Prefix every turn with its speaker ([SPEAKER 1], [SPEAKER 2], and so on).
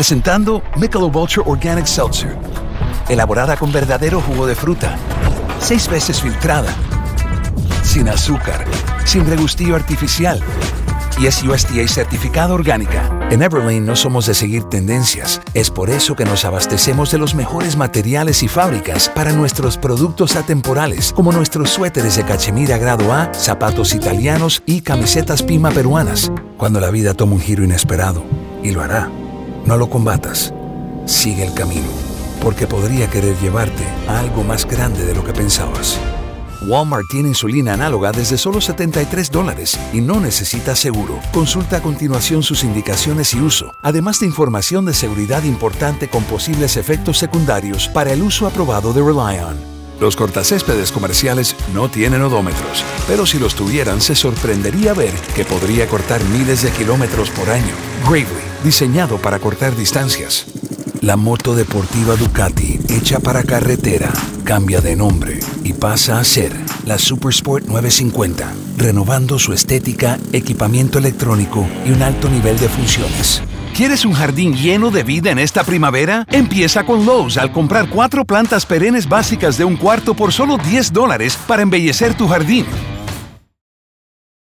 [SPEAKER 1] Presentando Michelob Ultra Organic Seltzer. Elaborada con verdadero jugo de fruta. 6 veces filtrada. Sin azúcar. Sin regustillo artificial. Y es USDA certificada orgánica. En Everlane no somos de seguir tendencias. Es por eso que nos abastecemos de los mejores materiales y fábricas para nuestros productos atemporales, como nuestros suéteres de cachemira grado A, zapatos italianos y camisetas Pima peruanas. Cuando la vida toma un giro inesperado, y lo hará, no lo combatas. Sigue el camino, porque podría querer llevarte a algo más grande de lo que pensabas. Walmart tiene insulina análoga desde solo $73 y no necesita seguro. Consulta a continuación sus indicaciones y uso, además de información de seguridad importante con posibles efectos secundarios para el uso aprobado de Relion. Los cortacéspedes comerciales no tienen odómetros, pero si los tuvieran se sorprendería ver que podría cortar miles de kilómetros por año. Gravely, diseñado para cortar distancias. La moto deportiva Ducati, hecha para carretera, cambia de nombre y pasa a ser la Supersport 950, renovando su estética, equipamiento electrónico y un alto nivel de funciones. ¿Quieres un jardín lleno de vida en esta primavera? Empieza con Lowe's al comprar 4 plantas perennes básicas de un cuarto por solo $10 para embellecer tu jardín.